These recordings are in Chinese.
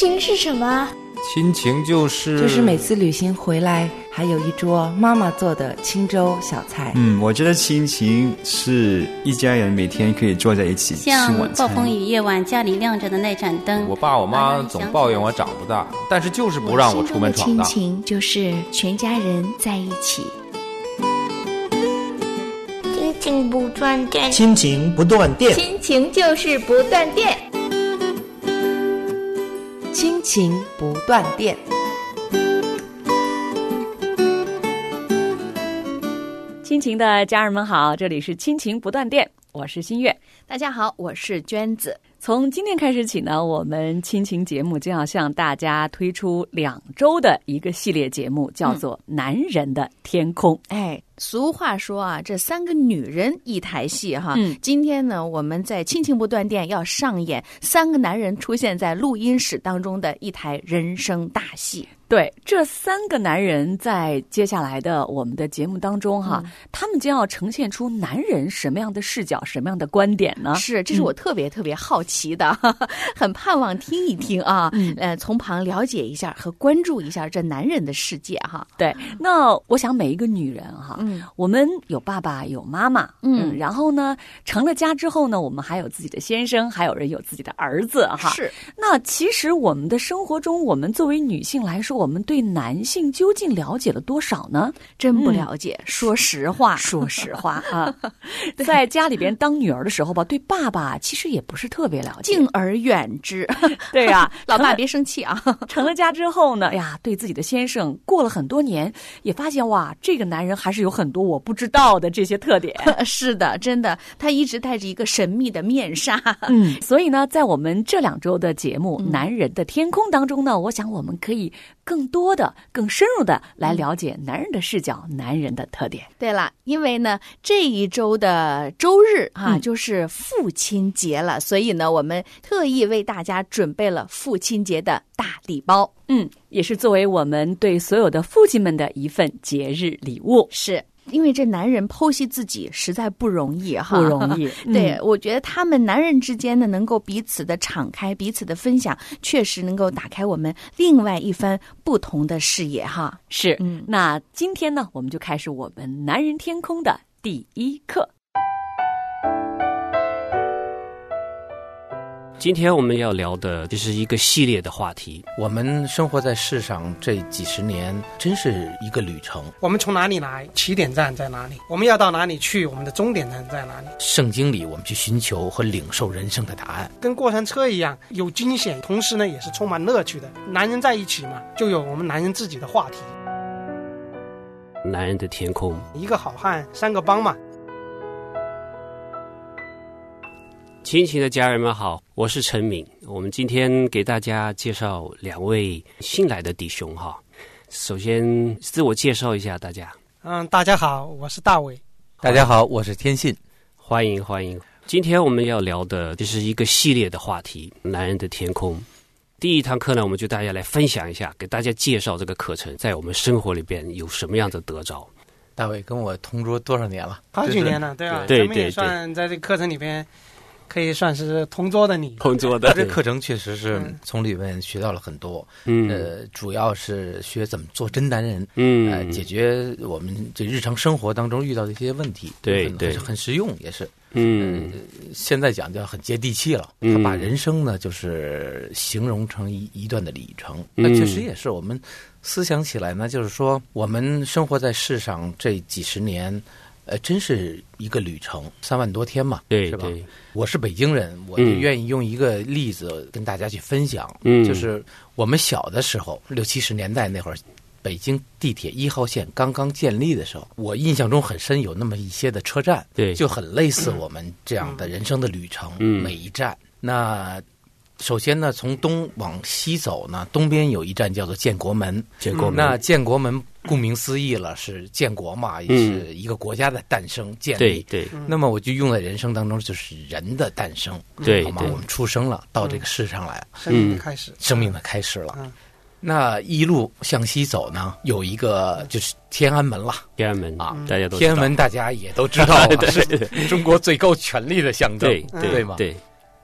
情是什么？ 亲情就是每次旅行回来还有一桌妈妈做的清粥小菜。 我觉得亲情是一家人每天可以坐在一起吃晚餐。 像暴风雨夜晚家里亮着的那盏灯， 我爸我妈总抱怨我长不大，但是就是不让我出门闯荡。 亲情就是全家人在一起。 亲情不断电， 亲情不断电， 亲情就是不断电， 亲情不断电。 亲情的家人们好，这里是亲情不断电，我是新月。 大家好，我是娟子。 从今天开始起呢，我们亲情节目将要向大家推出2周的一个系列节目，叫做《男人的天空》。 俗话说啊，这3个女人一台戏哈。今天呢，我们在亲情不断电要上演3个男人出现在录音室当中的一台人生大戏。 对，这3个男人在接下来的我们的节目当中哈，他们将要呈现出男人什么样的视角、什么样的观点呢？ 是，这是我特别好奇的，很盼望听一听啊，从旁了解一下和关注一下这男人的世界哈。 对，那我想每一个女人哈，我们有爸爸有妈妈，然后呢，成了家之后呢，我们还有自己的先生，还有人有自己的儿子哈。 是， 那其实我们的生活中，我们作为女性来说，我们对男性究竟了解了多少呢？ 真不了解，说实话啊。在家里边当女儿的时候吧，对爸爸其实也不是特别了解， 敬而远之。 对呀， 老爸别生气啊。 成了家之后呢，对自己的先生过了很多年，也发现哇，这个男人还是有很多我不知道的这些特点。 是的，真的，他一直戴着一个神秘的面纱。 所以呢，在我们这2周的节目《男人的天空》当中呢，我想我们可以更多的、更深入的来了解男人的视角、男人的特点。 对了，因为呢，这一周的周日就是父亲节了，所以呢，我们特意为大家准备了父亲节的大礼包。 也是作为我们对所有的父亲们的一份节日礼物。 是。因为这男人剖析自己实在不容易哈， 不容易。 对，我觉得他们男人之间呢，能够彼此的敞开，彼此的分享，确实能够打开我们另外一番不同的视野哈。 是，那今天呢，我们就开始我们男人天空的第1课。 今天我们要聊的这是一个系列的话题。 我们生活在世上这几十年，真是一个旅程。 我们从哪里来，起点站在哪里，我们要到哪里去，我们的终点站在哪里。 圣经里我们去寻求和领受人生的答案， 跟过山车一样，有惊险，同时呢也是充满乐趣的。男人在一起嘛，就有我们男人自己的话题。 男人的天空， 一个好汉3个帮嘛。 亲情的家人们好，我是陈敏。我们今天给大家介绍2位新来的弟兄哈。首先自我介绍一下大家。 大家好，我是大伟。 大家好，我是天信。 欢迎。今天我们要聊的这是一个系列的话题，男人的天空。第1堂课呢，我们就大家来分享一下，给大家介绍这个课程在我们生活里边有什么样的得着。 大伟跟我同桌多少年了？ 好几年了，对啊。 对， 咱们也算在这个课程里边可以算是同桌的你。 同桌的。 这课程确实是从里面学到了很多。主要是学怎么做真男人。解决我们这日常生活当中遇到的一些问题。 对， 很实用也是。现在讲就很接地气了。他把人生呢，就是形容成一段的里程。那确实也是我们思想起来呢，就是说我们生活在世上这几十年，真是一个旅程，3万多天嘛， 对， 是吧？我是北京人，我就愿意用一个例子跟大家去分享。就是我们小的时候，60、70年代那会儿，北京地铁1号线刚刚建立的时候，我印象中很深，有那么一些的车站， 对， 就很类似我们这样的人生的旅程。每一站，那首先呢，从东往西走呢，东边有一站叫做建国门。那建国门顾名思义了，是建国嘛，也是一个国家的诞生建立。 对。 那么我就用在人生当中，就是人的诞生。 对， 好吗？我们出生了，到这个世上来， 生命的开始， 生命的开始了。那一路向西走呢，有一个就是天安门了。 天安门啊，大家都知道。 天安门大家也都知道了，是中国最高权力的象征，对吗？ 对。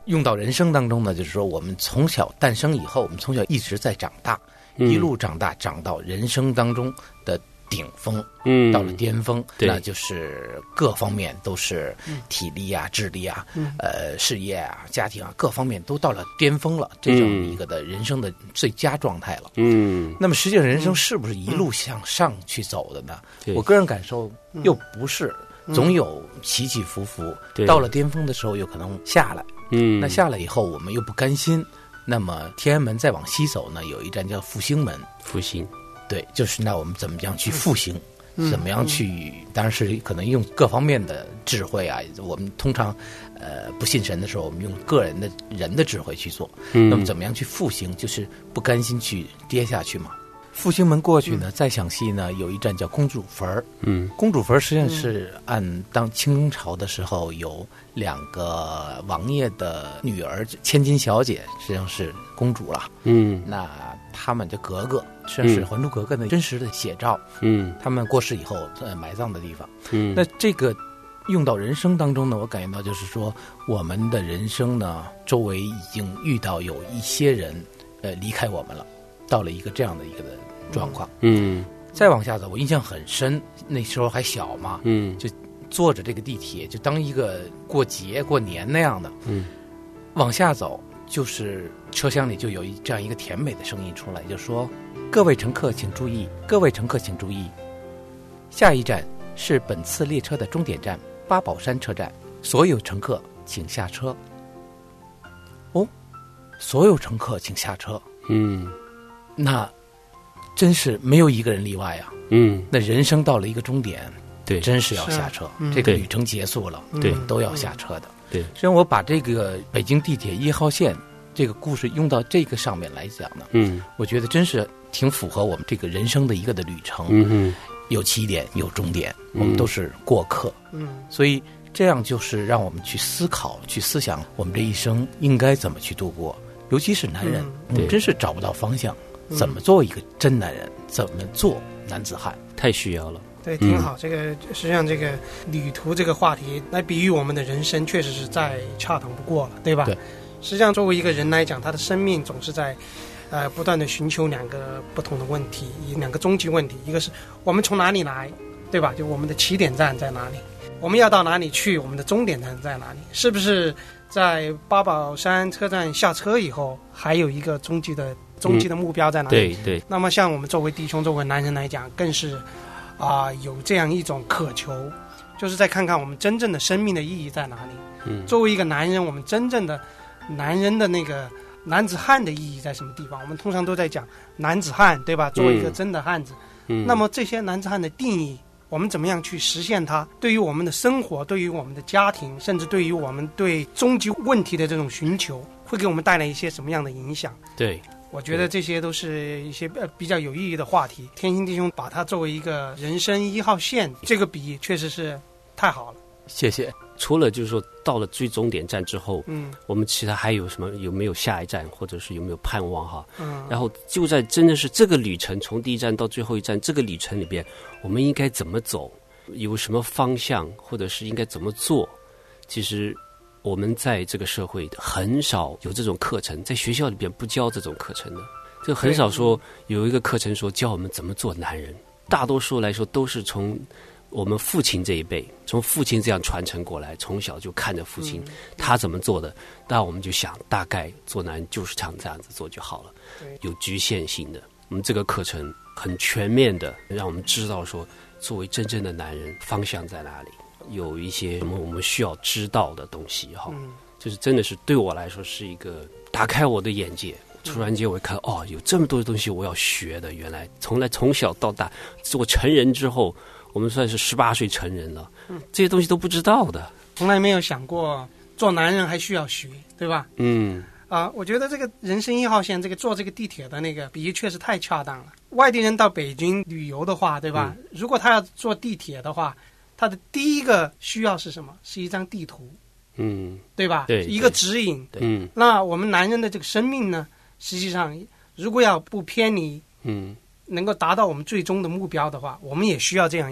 用到人生当中呢，就是说我们从小诞生以后，我们从小一直在长大，一路长大，长到人生当中的顶峰，到了巅峰，那就是各方面都是体力啊、智力啊、事业啊、家庭啊各方面都到了巅峰了，这种一个的人生的最佳状态了。那么实际上人生是不是一路向上去走的呢？我个人感受又不是，总有起起伏伏，到了巅峰的时候有可能下来。那下来以后我们又不甘心，那么天安门再往西走呢，有一站叫复兴门。 复兴， 对，就是那我们怎么样去复兴，怎么样去，当然是可能用各方面的智慧啊。我们通常不信神的时候，我们用个人的智慧去做。那么怎么样去复兴，就是不甘心去跌下去嘛。复兴门过去呢，再向西呢，有一站叫公主坟。公主坟实际上是按当清朝的时候有2个王爷的女儿，千金小姐实际上是公主了。那他们的格格实际上是《还珠格格》的真实的写照。他们过世以后埋葬的地方。那这个用到人生当中呢，我感觉到就是说，我们的人生呢，周围已经遇到有一些人离开我们了，到了一个这样的一个的状况。再往下走，我印象很深，那时候还小嘛，就坐着这个地铁，就当一个过节过年那样的。往下走，就是车厢里就有这样一个甜美的声音出来，就说：“各位乘客请注意，各位乘客请注意，下一站是本次列车的终点站八宝山车站，所有乘客请下车。”哦，所有乘客请下车。那真是没有一个人例外啊。那人生到了一个终点，对，真是要下车。这个旅程结束了，对，都要下车的。对，实际上我把这个北京地铁1号线这个故事用到这个上面来讲呢，我觉得真是挺符合我们这个人生的一个的旅程。有起点，有终点，我们都是过客。所以这样就是让我们去思考、去思想，我们这一生应该怎么去度过。尤其是男人，我们真是找不到方向，怎么做一个真男人，怎么做男子汉， 太需要了。 对，挺好。这个实际上这个旅途这个话题来比喻我们的人生，确实是再恰当不过了，对吧？对。实际上，作为一个人来讲，他的生命总是在不断的寻求2个不同的问题，2个终极问题。一个是我们从哪里来，对吧？就我们的起点站在哪里？我们要到哪里去？我们的终点站在哪里？是不是在八宝山车站下车以后，还有一个终极的目标在哪里？对。那么，像我们作为弟兄、作为男人来讲，更是有这样一种渴求，就是再看看我们真正的生命的意义在哪里。作为一个男人，我们真正的男人的那个男子汉的意义在什么地方？我们通常都在讲男子汉，对吧？作为一个真的汉子，那么这些男子汉的定义，我们怎么样去实现它？对于我们的生活，对于我们的家庭，甚至对于我们对终极问题的这种寻求，会给我们带来一些什么样的影响？对。我觉得这些都是一些比较有意义的话题。天心弟兄把它作为一个人生1号线，这个比喻确实是太好了。谢谢。 除了就是说到了最终点站之后，我们其他还有什么？有没有下一站，或者是有没有盼望哈？然后就在真的是这个旅程，从第一站到最后一站，这个旅程里边，我们应该怎么走？有什么方向，或者是应该怎么做？其实我们在这个社会很少有这种课程，在学校里边不教这种课程的，就很少说有一个课程说教我们怎么做男人。大多数来说都是从我们父亲这一辈，从父亲这样传承过来，从小就看着父亲他怎么做的，那我们就想大概做男人就是这样子做就好了。有局限性的，我们这个课程很全面的让我们知道说作为真正的男人方向在哪里，有一些什么我们需要知道的东西哈，就是真的是对我来说是一个打开我的眼界。突然间我看有这么多的东西我要学的，原来从小到大做成人之后，我们算是18岁成人了，这些东西都不知道的， 从来没有想过做男人还需要学，对吧？我觉得这个人生1号线，这个坐这个地铁的那个比喻确实太恰当了。外地人到北京旅游的话，对吧？如果他要坐地铁的话，他的第一个需要是什么？是一张地图，对吧？对，一个指引。那我们男人的这个生命呢，实际上如果要不偏离，能够达到我们最终的目标的话，我们也需要这样一个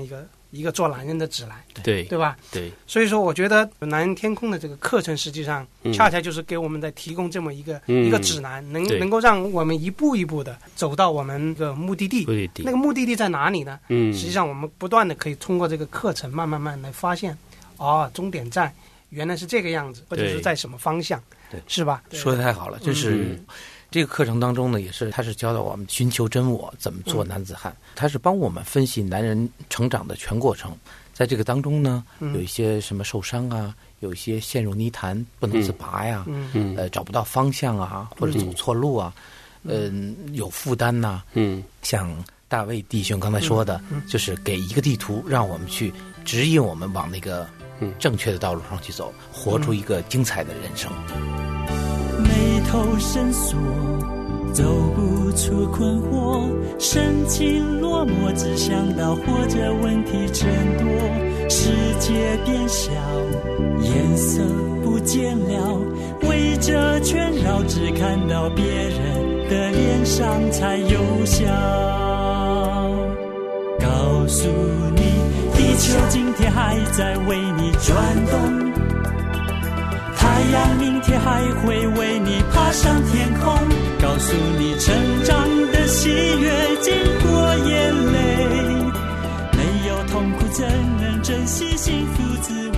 一个做男人的指南， 对吧？ 对， 所以说我觉得男人天空的这个课程实际上恰恰就是给我们在提供这么一个指南，能够让我们一步一步的走到我们的目的地。那个目的地在哪里呢？实际上我们不断的可以通过这个课程慢慢来发现，终点站原来是这个样子，或者是在什么方向，是吧？ 说得太好了，就是这个课程当中呢，它是教导我们寻求真我，怎么做男子汉。它是帮我们分析男人成长的全过程，在这个当中呢，有一些什么受伤啊，有一些陷入泥潭不能自拔呀，找不到方向啊，或者走错路啊，有负担呐，像大卫弟兄刚才说的，就是给一个地图，让我们去指引我们往那个正确的道路上去走，活出一个精彩的人生。 眉头深锁，走不出困惑，神情落寞，只想到活着问题真多，世界变小，颜色不见了，围着圈绕，只看到别人的脸上才有笑。告诉你，地球今天还在为你转动，太阳明天还会为你爬上天空，告诉你成长的喜悦经过眼泪，没有痛苦怎能珍惜幸福滋味。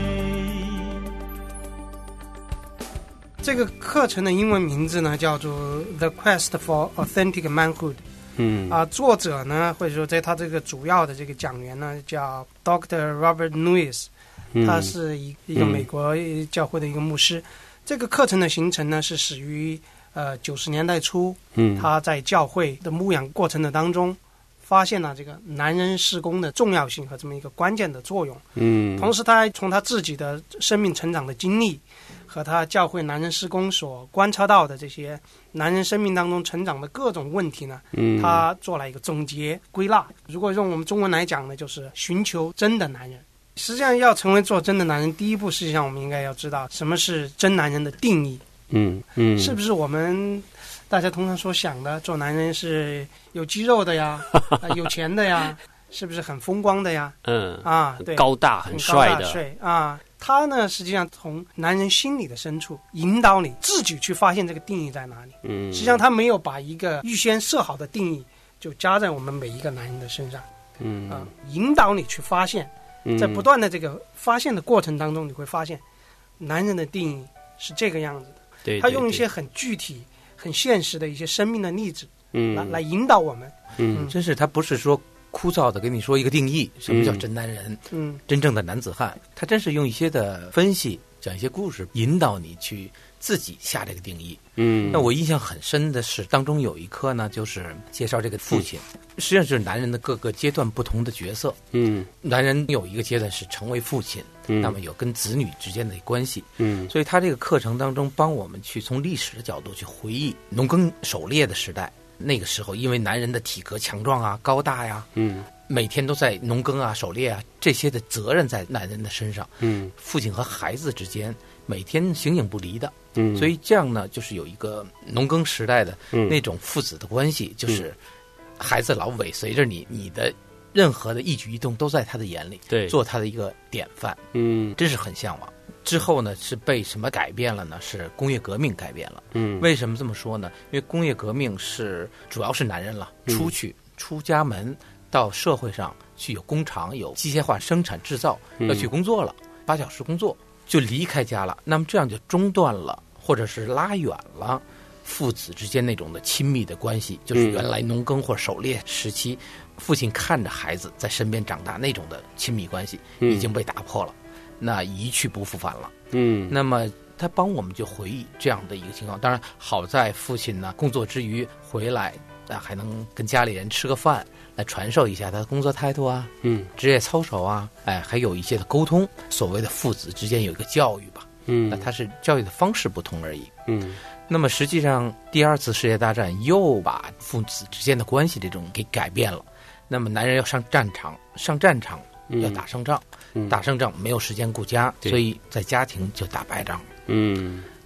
这个课程的英文名字呢叫做 The Quest for Authentic Manhood。作者呢，或者说在他这个主要的这个讲员呢叫 Dr. Robert Lewis，他是一个美国教会的一个牧师。这个课程的形成呢是始于90年代初，他在教会的牧养过程的当中发现了这个男人事工的重要性和这么一个关键的作用。同时他还从他自己的生命成长的经历和他教会男人事工所观察到的这些男人生命当中成长的各种问题呢，他做了一个总结归纳。如果用我们中文来讲呢，就是寻求真的男人。实际上要成为做真的男人，第一步实际上我们应该要知道什么是真男人的定义。是不是我们大家通常所想的做男人是有肌肉的呀，有钱的呀，是不是很风光的呀？对， 高大很帅的啊。他呢实际上从男人心理的深处引导你自己去发现这个定义在哪里。实际上他没有把一个预先设好的定义就加在我们每一个男人的身上。引导你去发现，在不断的这个发现的过程当中，你会发现男人的定义是这个样子的。 对， 他用一些很具体很现实的一些生命的例子来引导我们。 真是他不是说枯燥的跟你说一个定义，什么叫真男人，真正的男子汉，他真是用一些的分析，讲一些故事，引导你去自己下这个定义。那我印象很深的是当中有一课呢，就是介绍这个父亲，实际上是男人的各个阶段不同的角色。男人有一个阶段是成为父亲，那么有跟子女之间的关系。所以他这个课程当中帮我们去从历史的角度去回忆农耕狩猎的时代。那个时候因为男人的体格强壮啊，高大呀，每天都在农耕啊狩猎啊，这些的责任在男人的身上。父亲和孩子之间每天形影不离的。所以这样呢就是有一个农耕时代的那种父子的关系，就是孩子老尾随着你，你的任何的一举一动都在他的眼里，做他的一个典范。真是很向往。之后呢是被什么改变了呢？是工业革命改变了。为什么这么说呢？因为工业革命是主要是男人了，出家门到社会上去，有工厂，有机械化生产制造，要去工作了，8小时工作就离开家了。那么这样就中断了，或者是拉远了父子之间那种的亲密的关系，就是原来农耕或者狩猎时期，父亲看着孩子在身边长大那种的亲密关系已经被打破了。那一去不复返了。那么他帮我们就回忆这样的一个情况。当然好在父亲呢工作之余回来还能跟家里人吃个饭，来传授一下他的工作态度啊，职业操守啊，还有一些的沟通，所谓的父子之间有一个教育吧。那他是教育的方式不同而已。那么实际上第2次世界大战又把父子之间的关系这种给改变了。那么男人要上战场要打胜仗，打胜仗没有时间顾家，所以在家庭就打败仗。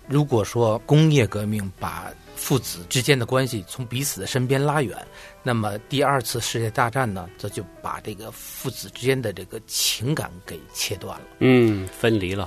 如果说工业革命把父子之间的关系从彼此的身边拉远，那么第二次世界大战呢，这就把这个父子之间的这个情感给切断了， 分离了。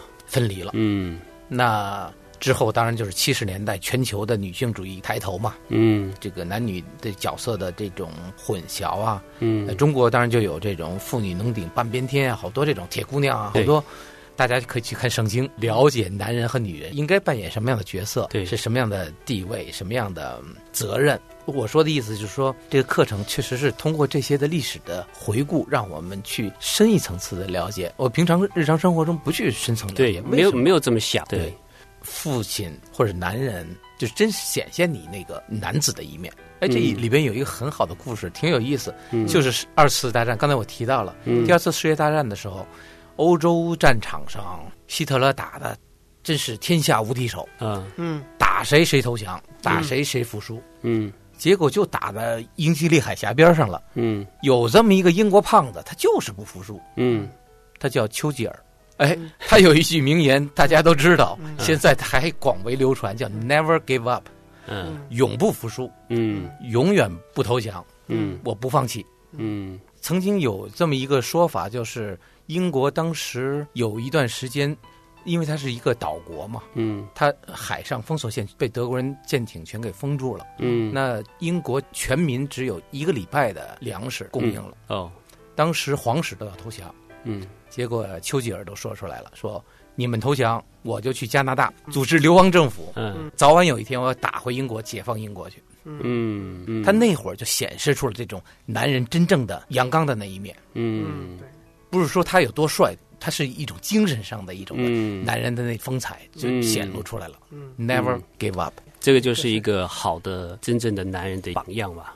那之后当然就是70年代全球的女性主义抬头嘛，这个男女的角色的这种混淆啊，中国当然就有这种妇女能顶半边天啊，好多这种铁姑娘啊，好多。大家可以去看圣经，了解男人和女人应该扮演什么样的角色，是什么样的地位，什么样的责任。我说的意思就是说，这个课程确实是通过这些的历史的回顾，让我们去深一层次的了解。我平常日常生活中不去深层了解， 没有这么想。对， 父亲或者男人，就真显现你那个男子的一面。这里边有一个很好的故事，挺有意思，就是2次大战。刚才我提到了，第2次世界大战的时候。欧洲战场上，希特勒打的真是天下无敌手，打谁谁投降，打谁谁服输，结果就打到英吉利海峡边上了，有这么一个英国胖子，他就是不服输，他叫丘吉尔，他有一句名言，大家都知道，现在还广为流传，叫 Never give up，永不服输，永远不投降，我不放弃，曾经有这么一个说法，就是英国当时有一段时间，因为它是一个岛国嘛，它海上封锁线被德国人舰艇全给封住了，那英国全民只有1个礼拜的粮食供应了，当时皇室都要投降，结果丘吉尔都说出来了，说你们投降，我就去加拿大组织流亡政府，早晚有一天我要打回英国，解放英国去。他那会儿就显示出了这种男人真正的阳刚的那一面，不是说他有多帅，他是一种精神上的一种男人的那风采就显露出来了。Never give up， 这个就是一个好的真正的男人的榜样吧。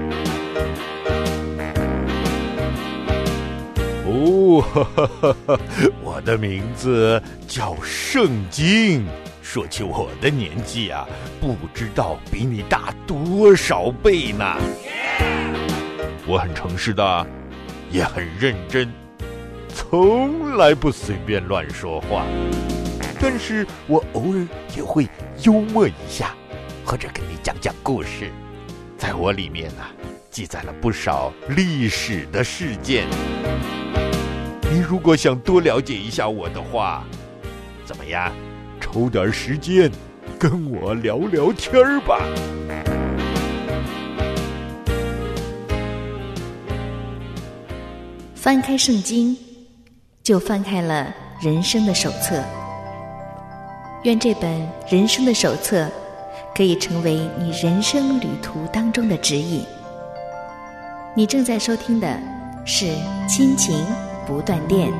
我的名字叫圣经。说起我的年纪啊，不知道比你大多少倍呢。我很诚实的，也很认真，从来不随便乱说话。但是我偶尔也会幽默一下，或者跟你讲讲故事。在我里面呢，记载了不少历史的事件。你如果想多了解一下我的话，怎么样？抽点时间跟我聊聊天吧。 翻开圣经，就翻开了人生的手册。愿这本人生的手册可以成为你人生旅途当中的指引。你正在收听的是亲情不断电。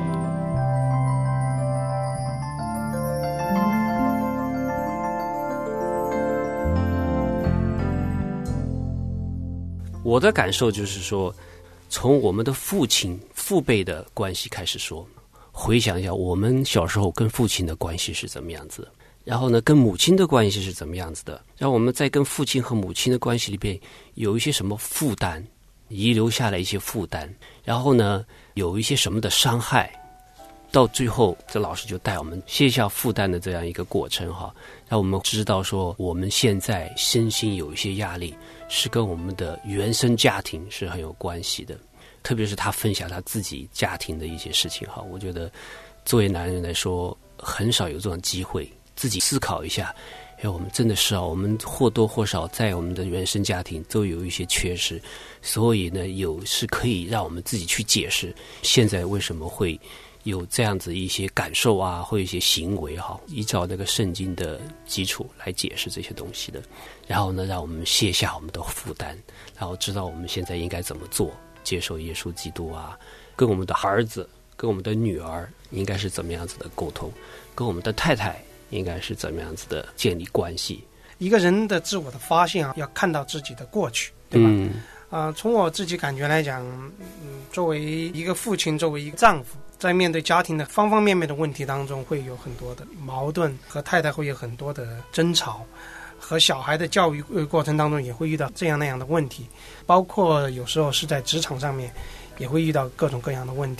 我的感受就是说，从我们的父亲父辈的关系开始说，回想一下我们小时候跟父亲的关系是怎么样子的，然后呢跟母亲的关系是怎么样子的，然后我们在跟父亲和母亲的关系里边有一些什么负担，遗留下来一些负担，然后呢有一些什么的伤害，到最后这老师就带我们卸下负担的这样一个过程哈，让我们知道说我们现在身心有一些压力是跟我们的原生家庭是很有关系的，特别是他分享他自己家庭的一些事情哈，我觉得作为男人来说很少有这种机会自己思考一下，我们真的是我们或多或少在我们的原生家庭都有一些缺失，所以呢是可以让我们自己去解释现在为什么会有这样子一些感受啊，或一些行为哈，依照那个圣经的基础来解释这些东西的，然后呢让我们卸下我们的负担，然后知道我们现在应该怎么做，接受耶稣基督啊，跟我们的儿子跟我们的女儿应该是怎么样子的沟通，跟我们的太太应该是怎么样子的建立关系。 一个人的自我的发现啊，要看到自己的过去，对吧？从我自己感觉来讲，作为一个父亲，作为一个丈夫，在面对家庭的方方面面的问题当中，会有很多的矛盾，和太太会有很多的争吵，和小孩的教育过程当中也会遇到这样那样的问题，包括有时候是在职场上面也会遇到各种各样的问题。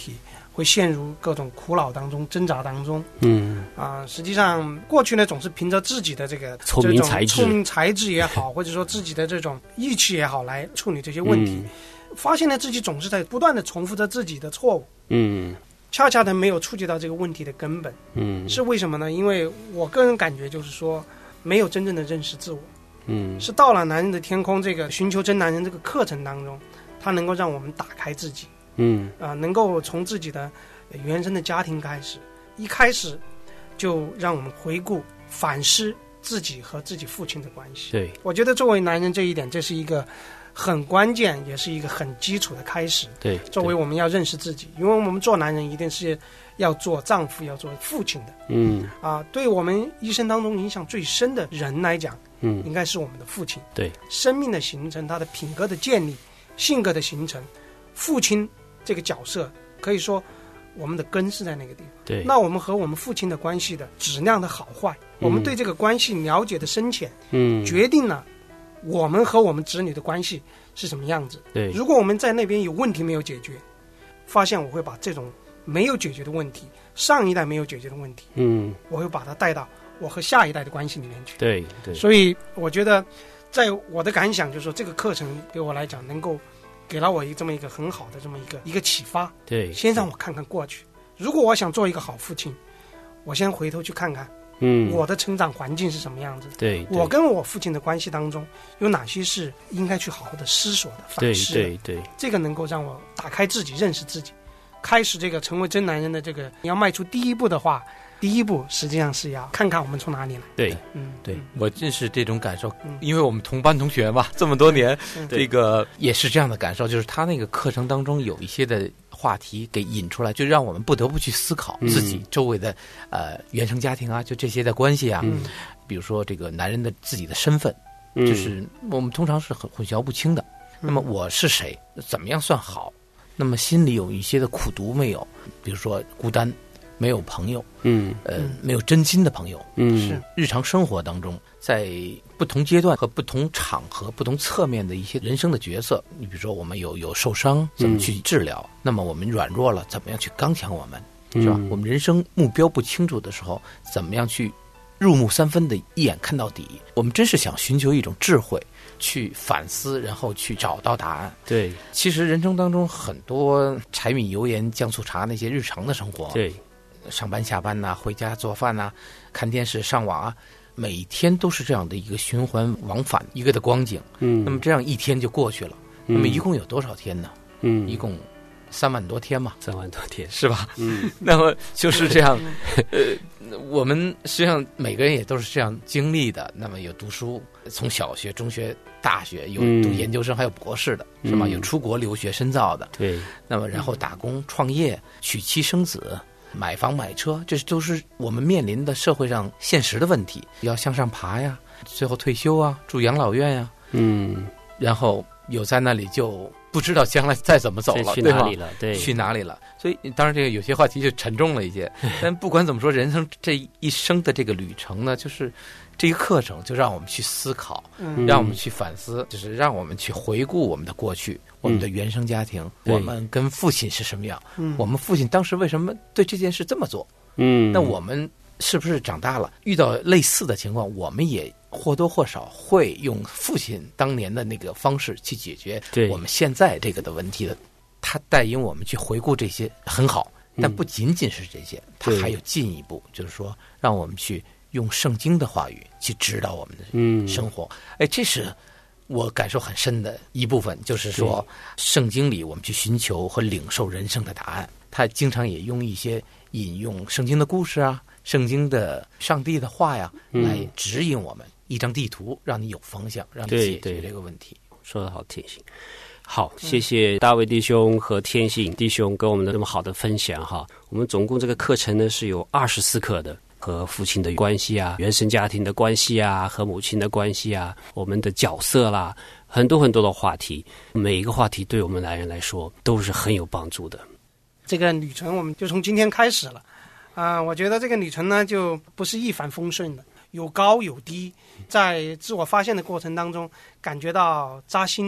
会陷入各种苦恼当中、挣扎当中。实际上过去呢，总是凭着自己的这个聪明才智也好，或者说自己的这种义气也好，来处理这些问题。发现呢，自己总是在不断的重复着自己的错误。恰恰的没有触及到这个问题的根本。是为什么呢？因为我个人感觉就是说，没有真正的认识自我。是到了男人的天空这个寻求真男人这个课程当中，它能够让我们打开自己。能够从自己的原生的家庭开始，一开始就让我们回顾反思自己和自己父亲的关系。 对， 我觉得作为男人这一点，这是一个很关键，也是一个很基础的开始。 对， 作为我们要认识自己，因为我们做男人一定是要做丈夫、要做父亲的。对我们一生当中影响最深的人来讲，应该是我们的父亲。 对， 生命的形成，他的品格的建立，性格的形成，父亲这个角色可以说我们的根是在那个地方。 对， 那我们和我们父亲的关系的质量的好坏，我们对这个关系了解的深浅，决定了我们和我们子女的关系是什么样子。 对， 如果我们在那边有问题没有解决，发现我会把这种没有解决的问题，上一代没有解决的问题，我会把它带到我和下一代的关系里面去。 对， 所以我觉得在我的感想就是说，这个课程对我来讲能够给了我这么一个很好的这么一个启发。 对， 先让我看看过去，如果我想做一个好父亲，我先回头去看看我的成长环境是什么样子。 对， 我跟我父亲的关系当中有哪些是应该去好好的思索的、反思的。 对， 这个能够让我打开自己，认识自己，开始这个成为真男人的这个，你要迈出第一步的话，第一步实际上是要看看我们从哪里来。 对， 对，我正是这种感受，因为我们同班同学嘛，这么多年，这个也是这样的感受，就是他那个课程当中有一些的话题给引出来，就让我们不得不去思考自己周围的原生家庭啊，就这些的关系啊，比如说这个男人的自己的身份，就是我们通常是很混淆不清的。那么我是谁？怎么样算好？那么心里有一些的苦毒没有？比如说孤单。没有朋友，没有真心的朋友，是日常生活当中，在不同阶段和不同场合、不同侧面的一些人生的角色。你比如说，我们有受伤，怎么去治疗？那么我们软弱了，怎么样去刚强我们，是吧？我们人生目标不清楚的时候，怎么样去入木三分的一眼看到底？我们真是想寻求一种智慧，去反思，然后去找到答案。 对， 其实人生当中很多柴米油盐酱醋茶那些日常的生活， 对。 上班下班呐，回家做饭呐，看电视上网啊，每天都是这样的一个循环往返一个的光景。那么这样一天就过去了。那么一共有多少天呢？一共3万多天嘛 ，3万多天是吧？那么就是这样。我们实际上每个人也都是这样经历的。那么有读书，从小学、中学、大学，有读研究生，还有博士的，是吧？有出国留学深造的。 对。 那么然后打工创业，娶妻生子。买房买车，这都是我们面临的社会上现实的问题，要向上爬呀，最后退休啊，住养老院呀，然后有在那里就不知道将来再怎么走了， 去哪里了？对， 去哪里了？所以当然这个有些话题就沉重了一些，但不管怎么说，人生这一生的这个旅程呢，就是这个课程就让我们去思考，让我们去反思，就是让我们去回顾我们的过去。我们的原生家庭，我们跟父亲是什么样？我们父亲当时为什么对这件事这么做？那我们是不是长大了遇到类似的情况，我们也或多或少会用父亲当年的那个方式去解决我们现在这个的问题的？他带领我们去回顾这些很好，但不仅仅是这些，他还有进一步，就是说让我们去用圣经的话语去指导我们的生活。这是我感受很深的一部分，就是说圣经里我们去寻求和领受人生的答案。他经常也用一些引用圣经的故事啊，圣经的上帝的话呀，来指引我们一张地图，让你有方向，让你解决这个问题。 说得好，天信。好，谢谢大卫弟兄和天信弟兄跟我们的这么好的分享哈。我们总共这个课程呢是有24课的。和父亲的关系啊，原生家庭的关系啊，和母亲的关系啊，我们的角色啦，很多很多的话题，每一个话题对我们男人来说都是很有帮助的。 这个旅程我们就从今天开始了我觉得这个旅程呢就不是一帆风顺的，有高有低，在自我发现的过程当中感觉到扎心的，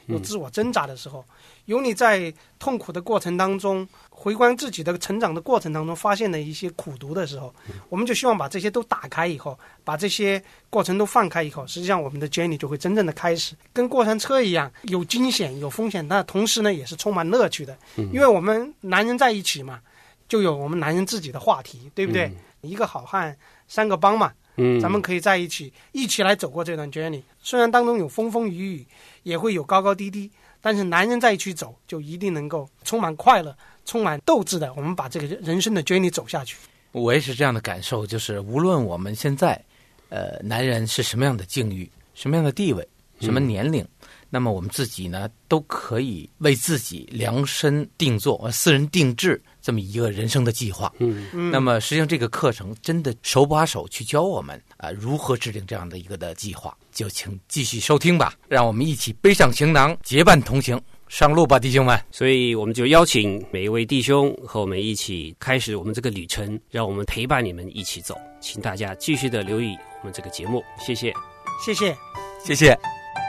有自我挣扎的时候，有你在痛苦的过程当中回观自己的成长的过程当中发现的一些苦读的时候，我们就希望把这些都打开以后，把这些过程都放开以后，实际上我们的 journey 就会真正的开始，跟过山车一样，有惊险有风险，但同时呢也是充满乐趣的。因为我们男人在一起嘛，就有我们男人自己的话题，对不对？一个好汉三个帮嘛，咱们可以在一起来走过这段 journey。虽然当中有风风雨雨，也会有高高低低，但是男人在一起走，就一定能够充满快乐、充满斗志的，我们把这个人生的 journey 走下去。 我也是这样的感受，就是无论我们现在，男人是什么样的境遇、什么样的地位、什么年龄，那么我们自己呢，都可以为自己量身定做、私人定制这么一个人生的计划。那么实际上这个课程真的手把手去教我们如何制定这样的一个的计划，就请继续收听吧，让我们一起背上行囊，结伴同行。上路吧，弟兄们！ 所以我们就邀请每一位弟兄和我们一起开始我们这个旅程，让我们陪伴你们一起走。请大家继续的留意我们这个节目，谢谢， 谢谢， 谢谢。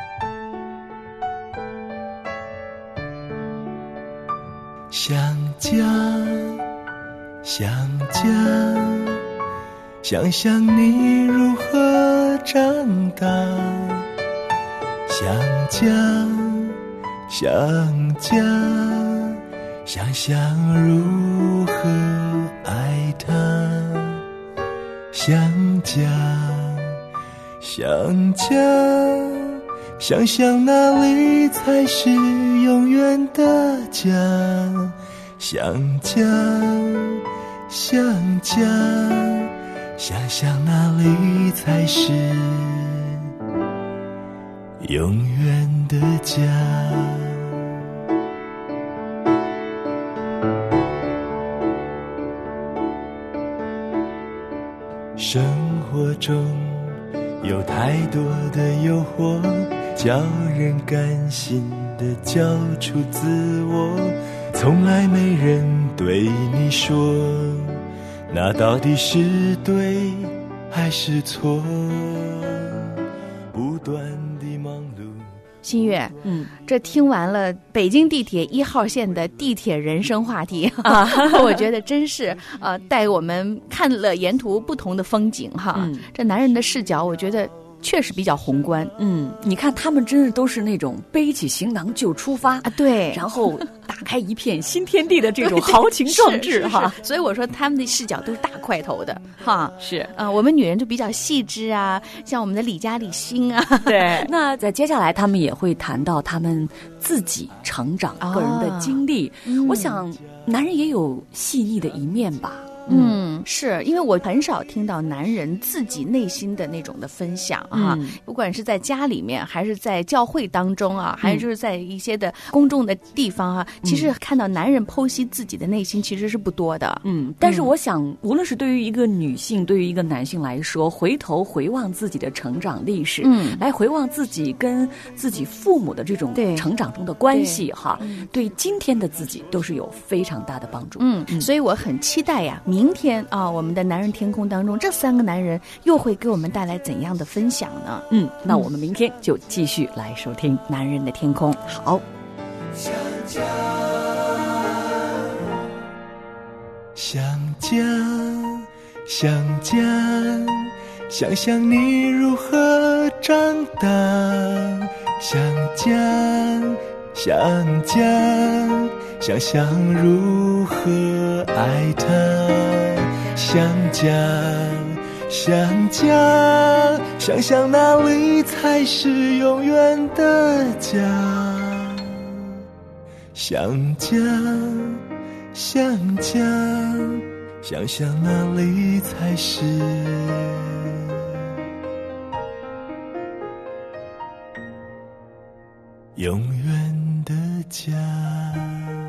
想家，想家，想想你如何长大。想家，想家，想想如何爱他。想家，想家，想想哪里才是永远的家。想家，想家，想想哪里才是永远的家。生活中有太多的诱惑，叫人甘心的交出自我，从来没人对你说那到底是对还是错，不断地忙碌。 新月，这听完了北京地铁1号线的地铁人生话题啊，我觉得真是带我们看了沿途不同的风景哈。这男人的视角，我觉得确实比较宏观。 你看他们真的都是那种背起行囊就出发啊， 对， 然后打开一片新天地的这种豪情壮志哈。 所以我说他们的视角都是大块头的哈。 是我们女人就比较细致啊，像我们的李嘉李欣啊。 对，那在接下来他们也会谈到他们自己成长个人的经历。我想男人也有细腻的一面吧。 是因为我很少听到男人自己内心的那种的分享啊，不管是在家里面，还是在教会当中啊，还是就是在一些的公众的地方啊，其实看到男人剖析自己的内心其实是不多的。 但是我想，无论是对于一个女性，对于一个男性来说，回头回望自己的成长历史，来回望自己跟自己父母的这种成长中的关系哈，对今天的自己都是有非常大的帮助。 所以我很期待呀，明天啊，我们的男人天空当中，这3个男人又会给我们带来怎样的分享呢？ 那我们明天就继续来收听男人的天空。好， 想家，想家，想家，想想你如何长大。想家，想家，想想如何爱他。想家，想家，想想哪里才是永远的家。想家，想家，想想哪里才是永远的家。